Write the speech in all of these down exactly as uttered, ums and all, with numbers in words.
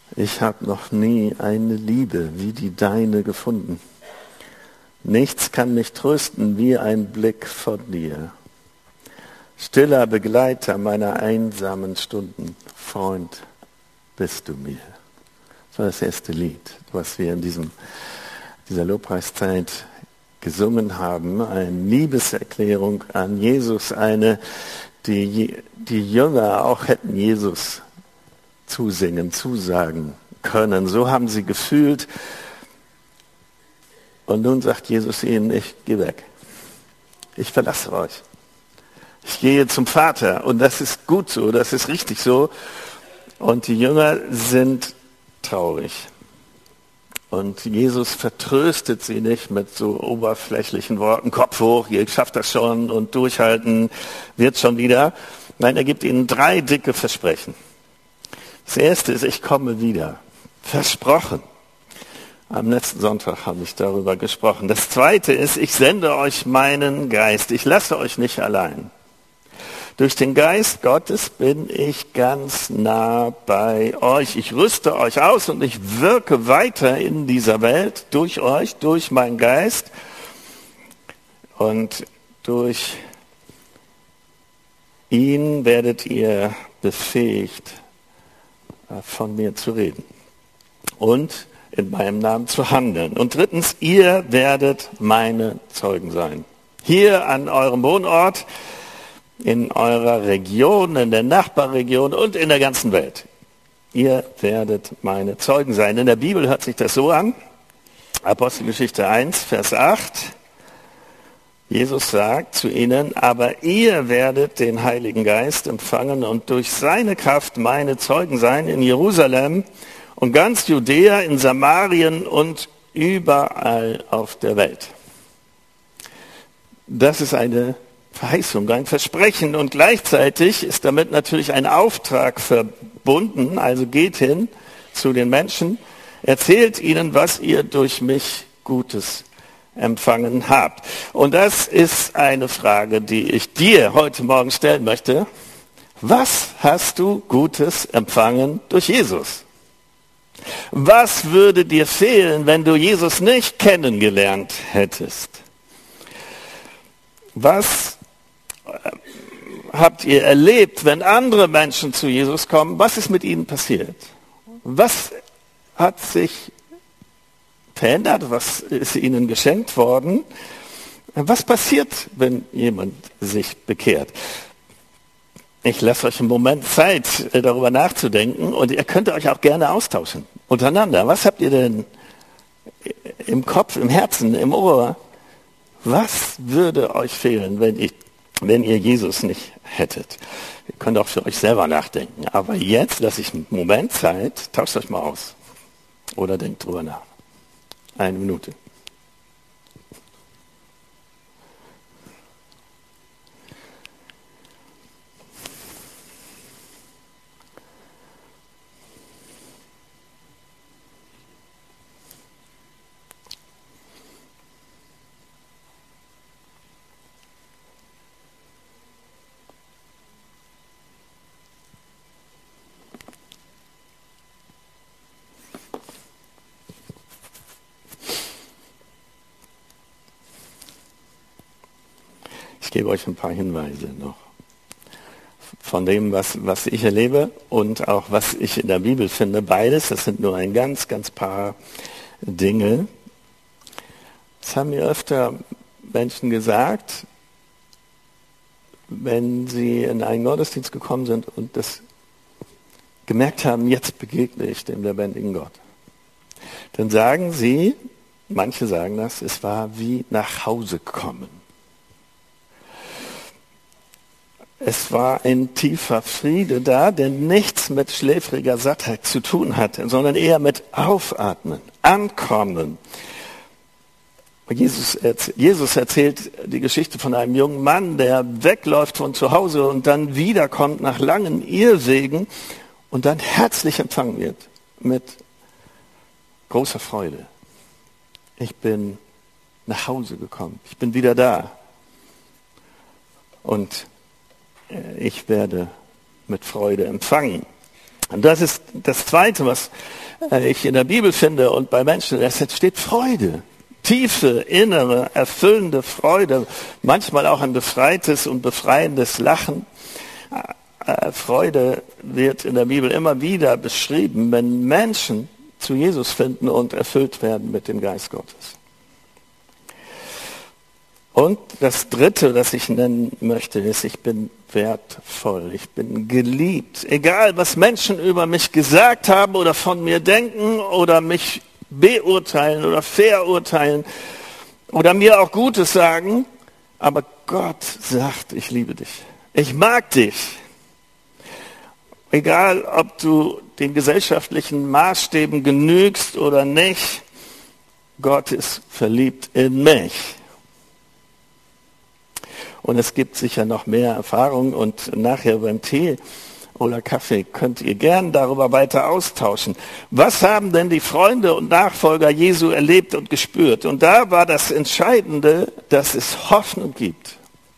Ich habe noch nie eine Liebe wie die deine gefunden. Nichts kann mich trösten wie ein Blick von dir. Stiller Begleiter meiner einsamen Stunden. Freund, bist du mir. Das war das erste Lied, was wir in diesem, dieser Lobpreiszeit gesungen haben. Eine Liebeserklärung an Jesus, eine, die die Jünger auch hätten Jesus zusingen, zusagen können. So haben sie gefühlt. Und nun sagt Jesus ihnen, ich gehe weg. Ich verlasse euch. Ich gehe zum Vater. Und das ist gut so, das ist richtig so. Und die Jünger sind traurig. Und Jesus vertröstet sie nicht mit so oberflächlichen Worten, Kopf hoch, ihr schafft das schon und durchhalten, wird schon wieder. Nein, er gibt ihnen drei dicke Versprechen. Das erste ist, ich komme wieder. Versprochen. Am letzten Sonntag habe ich darüber gesprochen. Das zweite ist, ich sende euch meinen Geist. Ich lasse euch nicht allein. Durch den Geist Gottes bin ich ganz nah bei euch. Ich rüste euch aus und ich wirke weiter in dieser Welt durch euch, durch meinen Geist und durch ihn werdet ihr befähigt, von mir zu reden und in meinem Namen zu handeln. Und drittens, ihr werdet meine Zeugen sein. Hier an eurem Wohnort, in eurer Region, in der Nachbarregion und in der ganzen Welt. Ihr werdet meine Zeugen sein. In der Bibel hört sich das so an. Apostelgeschichte eins, Vers acht. Jesus sagt zu ihnen, aber ihr werdet den Heiligen Geist empfangen und durch seine Kraft meine Zeugen sein in Jerusalem und ganz Judäa, in Samarien und überall auf der Welt. Das ist eine Verheißung, ein Versprechen und gleichzeitig ist damit natürlich ein Auftrag verbunden, also geht hin zu den Menschen, erzählt ihnen, was ihr durch mich Gutes empfangen habt. Und das ist eine Frage, die ich dir heute Morgen stellen möchte. Was hast du Gutes empfangen durch Jesus? Was würde dir fehlen, wenn du Jesus nicht kennengelernt hättest? Was habt ihr erlebt, wenn andere Menschen zu Jesus kommen? Was ist mit ihnen passiert? Was hat sich verändert? Was ist ihnen geschenkt worden? Was passiert, wenn jemand sich bekehrt? Ich lasse euch einen Moment Zeit, darüber nachzudenken und ihr könnt euch auch gerne austauschen untereinander. Was habt ihr denn im Kopf, im Herzen, im Ohr? Was würde euch fehlen, wenn ich wenn ihr Jesus nicht hättet? Ihr könnt auch für euch selber nachdenken. Aber jetzt lasse ich einen Moment Zeit, tauscht euch mal aus. Oder denkt drüber nach. Eine Minute. Ich gebe euch ein paar Hinweise noch von dem, was, was ich erlebe und auch was ich in der Bibel finde. Beides, das sind nur ein ganz, ganz paar Dinge. Es haben mir öfter Menschen gesagt, wenn sie in einen Gottesdienst gekommen sind und das gemerkt haben, jetzt begegne ich dem lebendigen Gott. Dann sagen sie, manche sagen das, es war wie nach Hause kommen. Es war ein tiefer Friede da, der nichts mit schläfriger Sattheit zu tun hatte, sondern eher mit Aufatmen, Ankommen. Jesus, Jesus erzählt die Geschichte von einem jungen Mann, der wegläuft von zu Hause und dann wiederkommt nach langen Irrwegen und dann herzlich empfangen wird mit großer Freude. Ich bin nach Hause gekommen, ich bin wieder da und ich werde mit Freude empfangen. Und das ist das Zweite, was ich in der Bibel finde und bei Menschen. Es entsteht Freude. Tiefe, innere, erfüllende Freude. Manchmal auch ein befreites und befreiendes Lachen. Freude wird in der Bibel immer wieder beschrieben, wenn Menschen zu Jesus finden und erfüllt werden mit dem Geist Gottes. Und das Dritte, das ich nennen möchte, ist, ich bin wertvoll, ich bin geliebt. Egal, was Menschen über mich gesagt haben oder von mir denken oder mich beurteilen oder verurteilen oder mir auch Gutes sagen, aber Gott sagt, ich liebe dich. Ich mag dich. Egal, ob du den gesellschaftlichen Maßstäben genügst oder nicht, Gott ist verliebt in mich. Und es gibt sicher noch mehr Erfahrungen und nachher beim Tee oder Kaffee könnt ihr gern darüber weiter austauschen. Was haben denn die Freunde und Nachfolger Jesu erlebt und gespürt? Und da war das Entscheidende, dass es Hoffnung gibt.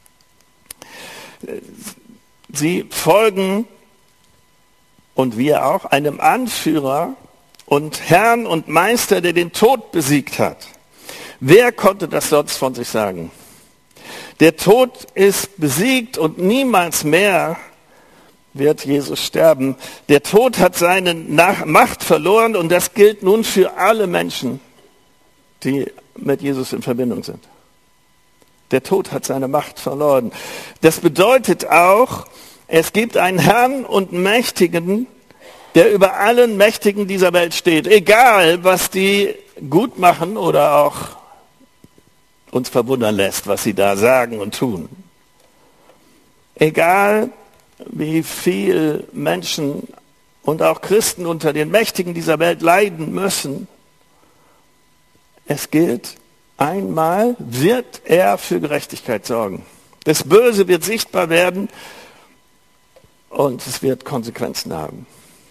Sie folgen, und wir auch, einem Anführer und Herrn und Meister, der den Tod besiegt hat. Wer konnte das sonst von sich sagen? Der Tod ist besiegt und niemals mehr wird Jesus sterben. Der Tod hat seine Macht verloren und das gilt nun für alle Menschen, die mit Jesus in Verbindung sind. Der Tod hat seine Macht verloren. Das bedeutet auch, es gibt einen Herrn und Mächtigen, der über allen Mächtigen dieser Welt steht. Egal, was die gut machen oder auch uns verwundern lässt, was sie da sagen und tun. Egal, wie viel Menschen und auch Christen unter den Mächtigen dieser Welt leiden müssen, es gilt, einmal wird er für Gerechtigkeit sorgen. Das Böse wird sichtbar werden und es wird Konsequenzen haben.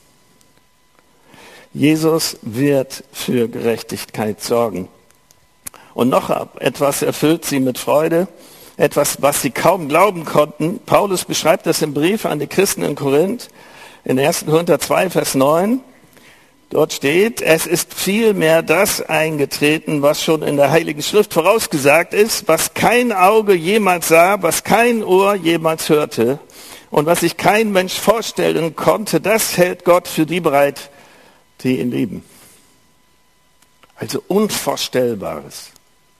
Jesus wird für Gerechtigkeit sorgen. Und noch etwas erfüllt sie mit Freude, etwas, was sie kaum glauben konnten. Paulus beschreibt das im Brief an die Christen in Korinth, in ersten Korinther zwei, Vers neun. Dort steht, es ist vielmehr das eingetreten, was schon in der Heiligen Schrift vorausgesagt ist, was kein Auge jemals sah, was kein Ohr jemals hörte und was sich kein Mensch vorstellen konnte, das hält Gott für die bereit, die ihn lieben. Also Unvorstellbares.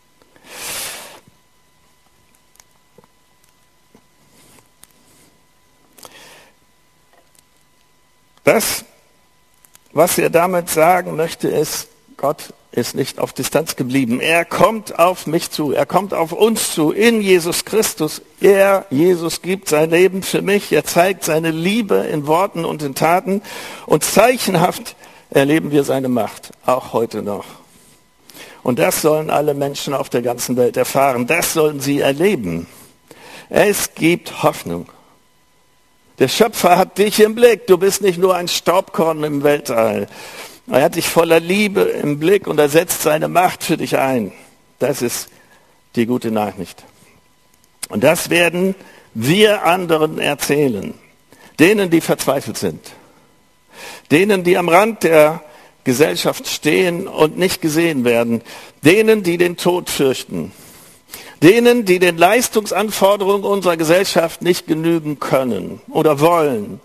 Das, was er damit sagen möchte, ist, Gott ist nicht auf Distanz geblieben. Er kommt auf mich zu, er kommt auf uns zu, in Jesus Christus. Er, Jesus, gibt sein Leben für mich, er zeigt seine Liebe in Worten und in Taten und zeichenhaft erleben wir seine Macht, auch heute noch. Und das sollen alle Menschen auf der ganzen Welt erfahren, das sollen sie erleben. Es gibt Hoffnung. Der Schöpfer hat dich im Blick. Du bist nicht nur ein Staubkorn im Weltall. Er hat dich voller Liebe im Blick und er setzt seine Macht für dich ein. Das ist die gute Nachricht. Und das werden wir anderen erzählen. Denen, die verzweifelt sind. Denen, die am Rand der Gesellschaft stehen und nicht gesehen werden. Denen, die den Tod fürchten. Denen, die den Leistungsanforderungen unserer Gesellschaft nicht genügen können oder wollen.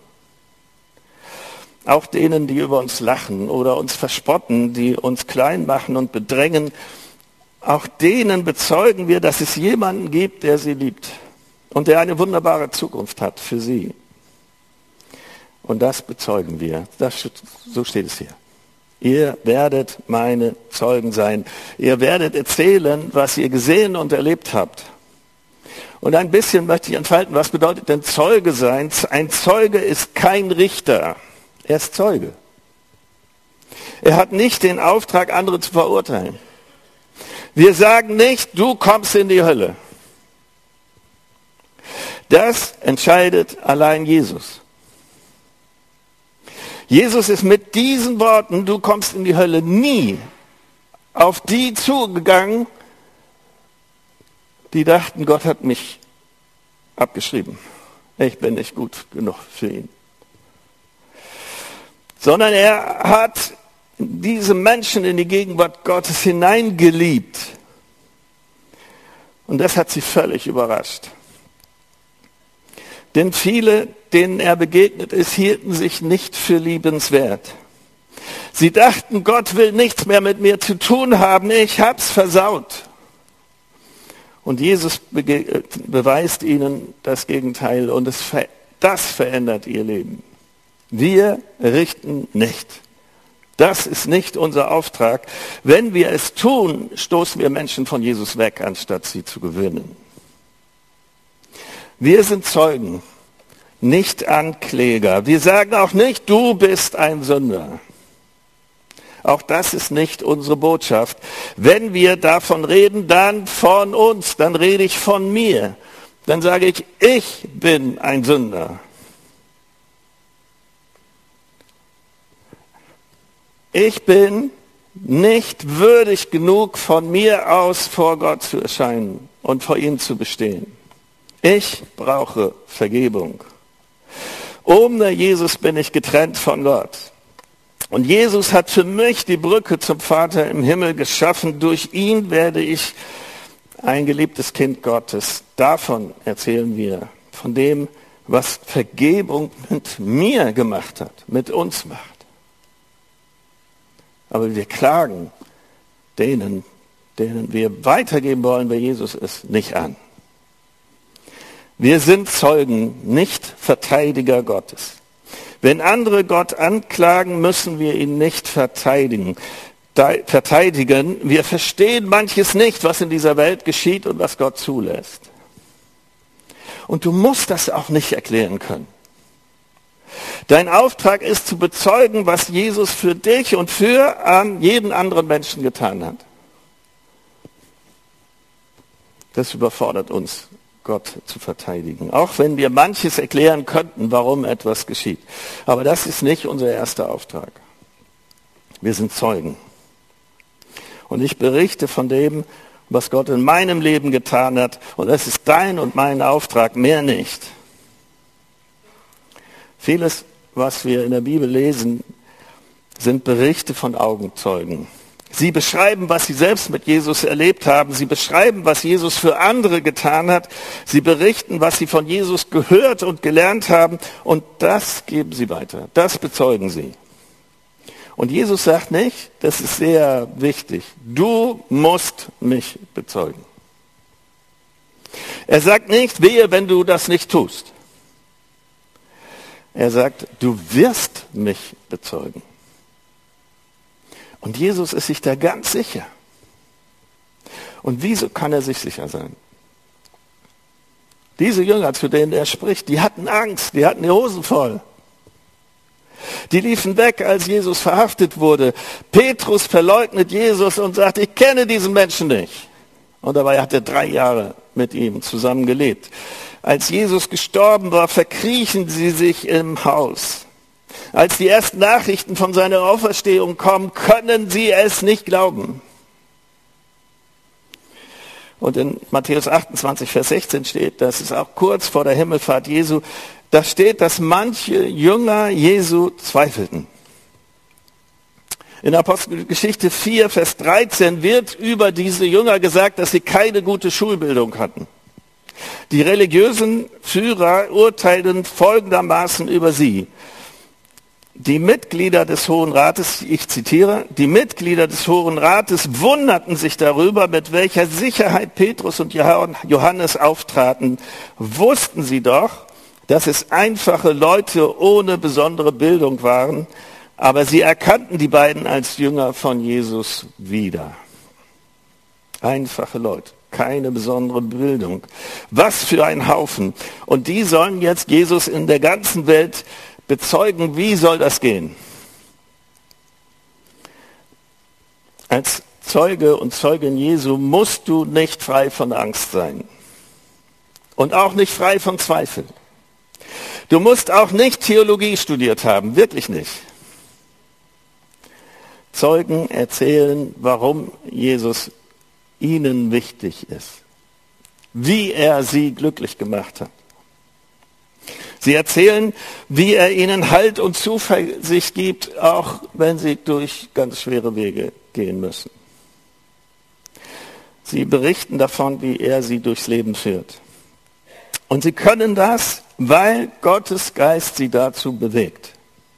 Auch denen, die über uns lachen oder uns verspotten, die uns klein machen und bedrängen. Auch denen bezeugen wir, dass es jemanden gibt, der sie liebt und der eine wunderbare Zukunft hat für sie. Und das bezeugen wir. Das, so steht es hier. Ihr werdet meine Zeugen sein. Ihr werdet erzählen, was ihr gesehen und erlebt habt. Und ein bisschen möchte ich entfalten, was bedeutet denn Zeuge sein? Ein Zeuge ist kein Richter. Er ist Zeuge. Er hat nicht den Auftrag, andere zu verurteilen. Wir sagen nicht, du kommst in die Hölle. Das entscheidet allein Jesus. Jesus ist mit diesen Worten, du kommst in die Hölle, nie auf die zugegangen, die dachten, Gott hat mich abgeschrieben. Ich bin nicht gut genug für ihn. sondern er hat diese Menschen in die Gegenwart Gottes hineingeliebt. Und das hat sie völlig überrascht. Denn viele, denen er begegnet ist, hielten sich nicht für liebenswert. Sie dachten, Gott will nichts mehr mit mir zu tun haben, ich hab's versaut. Und Jesus bege- beweist ihnen das Gegenteil und es ver- das verändert ihr Leben. Wir richten nicht. Das ist nicht unser Auftrag. Wenn wir es tun, stoßen wir Menschen von Jesus weg, anstatt sie zu gewinnen. Wir sind Zeugen, nicht Ankläger. Wir sagen auch nicht, du bist ein Sünder. Auch das ist nicht unsere Botschaft. Wenn wir davon reden, dann von uns, dann rede ich von mir. Dann sage ich, ich bin ein Sünder. Ich bin nicht würdig genug, von mir aus vor Gott zu erscheinen und vor ihm zu bestehen. Ich brauche Vergebung. Ohne Jesus bin ich getrennt von Gott. Und Jesus hat für mich die Brücke zum Vater im Himmel geschaffen. Durch ihn werde ich ein geliebtes Kind Gottes. Davon erzählen wir, von dem, was Vergebung mit mir gemacht hat, mit uns macht. Aber wir klagen denen, denen wir weitergeben wollen, wer Jesus ist, nicht an. Wir sind Zeugen, nicht Verteidiger Gottes. Wenn andere Gott anklagen, müssen wir ihn nicht verteidigen. verteidigen. Wir verstehen manches nicht, was in dieser Welt geschieht und was Gott zulässt. Und du musst das auch nicht erklären können. Dein Auftrag ist zu bezeugen, was Jesus für dich und für an jeden anderen Menschen getan hat. Das überfordert uns, Gott zu verteidigen. Auch wenn wir manches erklären könnten, warum etwas geschieht. Aber das ist nicht unser erster Auftrag. Wir sind Zeugen. Und ich berichte von dem, was Gott in meinem Leben getan hat. Und das ist dein und mein Auftrag, mehr nicht. Vieles, was wir in der Bibel lesen, sind Berichte von Augenzeugen. Sie beschreiben, was sie selbst mit Jesus erlebt haben. Sie beschreiben, was Jesus für andere getan hat. Sie berichten, was sie von Jesus gehört und gelernt haben. Und das geben sie weiter. Das bezeugen sie. Und Jesus sagt nicht, das ist sehr wichtig, du musst mich bezeugen. Er sagt nicht, wehe, wenn du das nicht tust. Er sagt, du wirst mich bezeugen. Und Jesus ist sich da ganz sicher. Und wieso kann er sich sicher sein? Diese Jünger, zu denen er spricht, die hatten Angst, die hatten die Hosen voll. Die liefen weg, als Jesus verhaftet wurde. Petrus verleugnet Jesus und sagt, ich kenne diesen Menschen nicht. Und dabei hat er drei Jahre mit ihm zusammen gelebt. Als Jesus gestorben war, verkriechen sie sich im Haus. Als die ersten Nachrichten von seiner Auferstehung kommen, können sie es nicht glauben. Und in Matthäus achtundzwanzig, Vers sechzehn steht, das ist auch kurz vor der Himmelfahrt Jesu, da steht, dass manche Jünger Jesu zweifelten. In Apostelgeschichte vier, Vers dreizehn wird über diese Jünger gesagt, dass sie keine gute Schulbildung hatten. Die religiösen Führer urteilten folgendermaßen über sie. Die Mitglieder des Hohen Rates, ich zitiere, die Mitglieder des Hohen Rates wunderten sich darüber, mit welcher Sicherheit Petrus und Johannes auftraten. Wussten sie doch, dass es einfache Leute ohne besondere Bildung waren, aber sie erkannten die beiden als Jünger von Jesus wieder. Einfache Leute, keine besondere Bildung. Was für ein Haufen. Und die sollen jetzt Jesus in der ganzen Welt bezeugen. Wie soll das gehen? Als Zeuge und Zeugin Jesu musst du nicht frei von Angst sein. Und auch nicht frei von Zweifel. Du musst auch nicht Theologie studiert haben, wirklich nicht. Zeugen erzählen, warum Jesus ihnen wichtig ist, wie er sie glücklich gemacht hat. Sie erzählen, wie er ihnen Halt und Zuversicht gibt, auch wenn sie durch ganz schwere Wege gehen müssen. Sie berichten davon, wie er sie durchs Leben führt. Und sie können das, weil Gottes Geist sie dazu bewegt.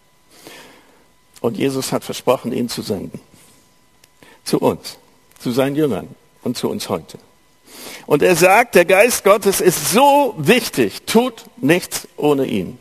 Und Jesus hat versprochen, ihn zu senden. Zu uns, zu seinen Jüngern und zu uns heute. Und er sagt, der Geist Gottes ist so wichtig, tut nichts ohne ihn.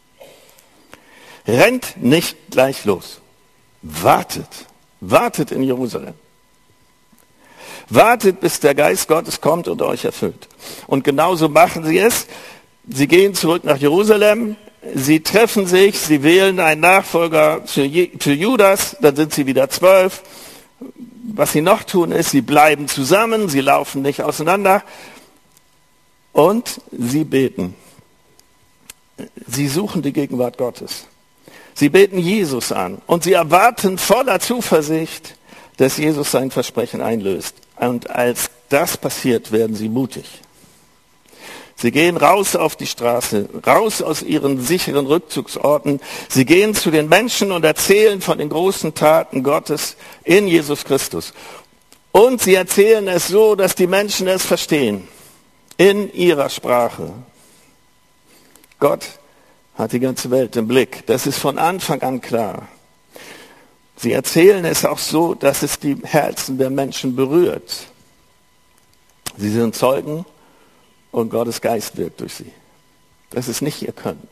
Rennt nicht gleich los. Wartet, wartet in Jerusalem. Wartet, bis der Geist Gottes kommt und euch erfüllt. Und genauso machen sie es. Sie gehen zurück nach Jerusalem, sie treffen sich, sie wählen einen Nachfolger für Judas, dann sind sie wieder zwölf. Was sie noch tun ist, sie bleiben zusammen, sie laufen nicht auseinander und sie beten. Sie suchen die Gegenwart Gottes. Sie beten Jesus an und sie erwarten voller Zuversicht, dass Jesus sein Versprechen einlöst. Und als das passiert, werden sie mutig. Sie gehen raus auf die Straße, raus aus ihren sicheren Rückzugsorten. Sie gehen zu den Menschen und erzählen von den großen Taten Gottes in Jesus Christus. Und sie erzählen es so, dass die Menschen es verstehen, in ihrer Sprache. Gott hat die ganze Welt im Blick. Das ist von Anfang an klar. Sie erzählen es auch so, dass es die Herzen der Menschen berührt. Sie sind Zeugen und Gottes Geist wirkt durch sie. Das ist nicht ihr Können.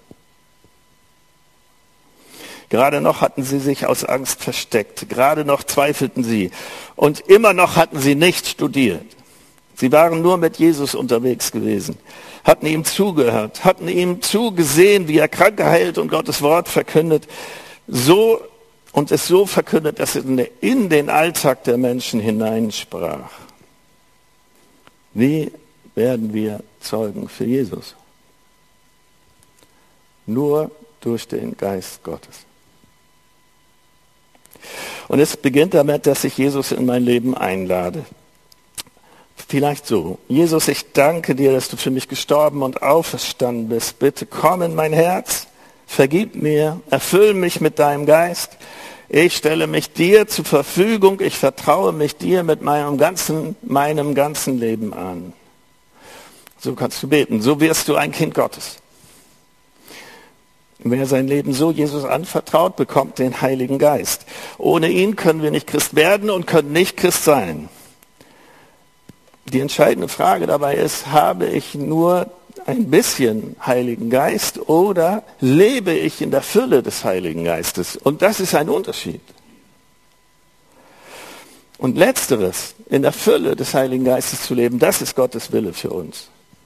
Gerade noch hatten sie sich aus Angst versteckt. Gerade noch zweifelten sie. Und immer noch hatten sie nicht studiert. Sie waren nur mit Jesus unterwegs gewesen, hatten ihm zugehört, hatten ihm zugesehen, wie er Kranke heilt und Gottes Wort verkündet. So und es so verkündet, dass es in den Alltag der Menschen hineinsprach. Wie werden wir Zeugen für Jesus? Nur durch den Geist Gottes. Und es beginnt damit, dass ich Jesus in mein Leben einlade. Vielleicht so: Jesus, ich danke dir, dass du für mich gestorben und auferstanden bist. Bitte komm in mein Herz, vergib mir, erfüll mich mit deinem Geist. Ich stelle mich dir zur Verfügung, ich vertraue mich dir mit meinem ganzen, meinem ganzen Leben an. So kannst du beten, so wirst du ein Kind Gottes. Wer sein Leben so Jesus anvertraut, bekommt den Heiligen Geist. Ohne ihn können wir nicht Christ werden und können nicht Christ sein. Die entscheidende Frage dabei ist, habe ich nur ein bisschen Heiligen Geist oder lebe ich in der Fülle des Heiligen Geistes? Und das ist ein Unterschied. Und letzteres, in der Fülle des Heiligen Geistes zu leben, das ist Gottes Wille für uns.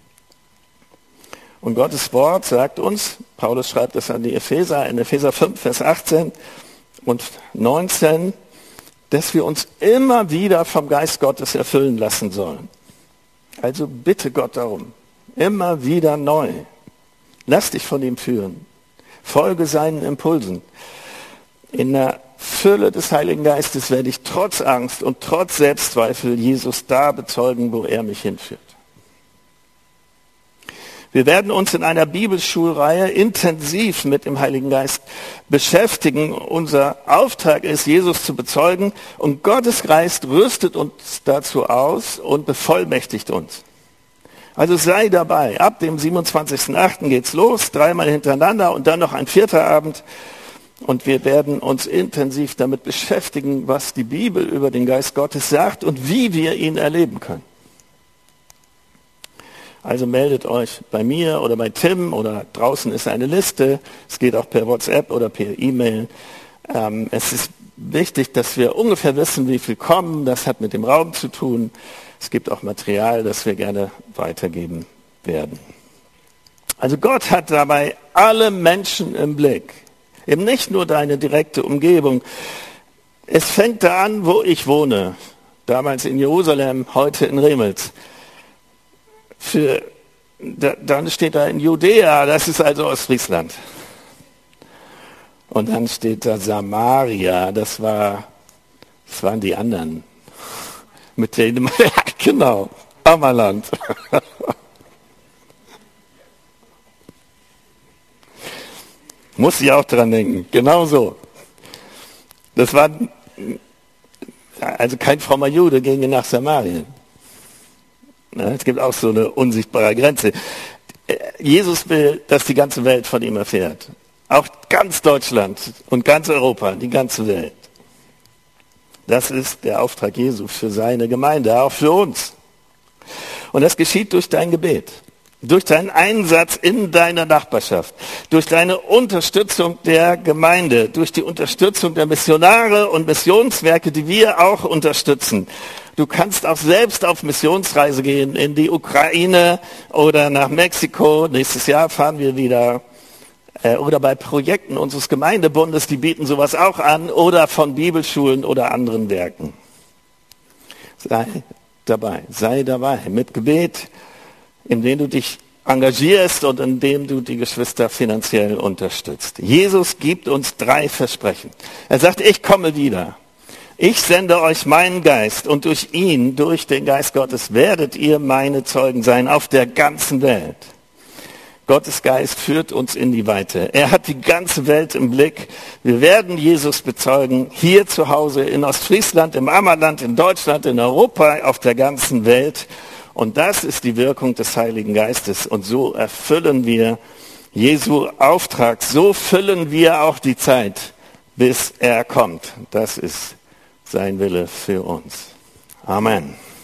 Und Gottes Wort sagt uns, Paulus schreibt das an die Epheser, in Epheser fünf, Vers achtzehn und neunzehn, dass wir uns immer wieder vom Geist Gottes erfüllen lassen sollen. Also bitte Gott darum, immer wieder neu. Lass dich von ihm führen. Folge seinen Impulsen. In der Fülle des Heiligen Geistes werde ich trotz Angst und trotz Selbstzweifel Jesus da bezeugen, wo er mich hinführt. Wir werden uns in einer Bibelschulreihe intensiv mit dem Heiligen Geist beschäftigen. Unser Auftrag ist, Jesus zu bezeugen, und Gottes Geist rüstet uns dazu aus und bevollmächtigt uns. Also sei dabei. Ab dem siebenundzwanzigsten achten geht's los, dreimal hintereinander und dann noch ein vierter Abend. Und wir werden uns intensiv damit beschäftigen, was die Bibel über den Geist Gottes sagt und wie wir ihn erleben können. Also meldet euch bei mir oder bei Tim, oder draußen ist eine Liste. Es geht auch per WhatsApp oder per E-Mail. Ähm, es ist wichtig, dass wir ungefähr wissen, wie viel kommen. Das hat mit dem Raum zu tun. Es gibt auch Material, das wir gerne weitergeben werden. Also Gott hat dabei alle Menschen im Blick. Eben nicht nur deine direkte Umgebung. Es fängt da an, wo ich wohne. Damals in Jerusalem, heute in Remels. Für, da, dann steht da in Judäa, das ist also Ostfriesland. Und dann steht da Samaria, das war, das waren die anderen. Mit denen, ja, genau, Ammerland. Muss ich auch dran denken. Genau so. Das war also kein frommer Jude ging nach Samarien. Es gibt auch so eine unsichtbare Grenze. Jesus will, dass die ganze Welt von ihm erfährt. Auch ganz Deutschland und ganz Europa, die ganze Welt. Das ist der Auftrag Jesu für seine Gemeinde, auch für uns. Und das geschieht durch dein Gebet, durch deinen Einsatz in deiner Nachbarschaft, durch deine Unterstützung der Gemeinde, durch die Unterstützung der Missionare und Missionswerke, die wir auch unterstützen. Du kannst auch selbst auf Missionsreise gehen in die Ukraine oder nach Mexiko. Nächstes Jahr fahren wir wieder. Oder bei Projekten unseres Gemeindebundes, die bieten sowas auch an. Oder von Bibelschulen oder anderen Werken. Sei dabei, sei dabei mit Gebet, indem du dich engagierst und indem du die Geschwister finanziell unterstützt. Jesus gibt uns drei Versprechen. Er sagt, ich komme wieder. Ich sende euch meinen Geist und durch ihn, durch den Geist Gottes, werdet ihr meine Zeugen sein auf der ganzen Welt. Gottes Geist führt uns in die Weite. Er hat die ganze Welt im Blick. Wir werden Jesus bezeugen, hier zu Hause, in Ostfriesland, im Ammerland, in Deutschland, in Europa, auf der ganzen Welt. Und das ist die Wirkung des Heiligen Geistes. Und so erfüllen wir Jesu Auftrag. So füllen wir auch die Zeit, bis er kommt. Das ist sein Wille für uns. Amen.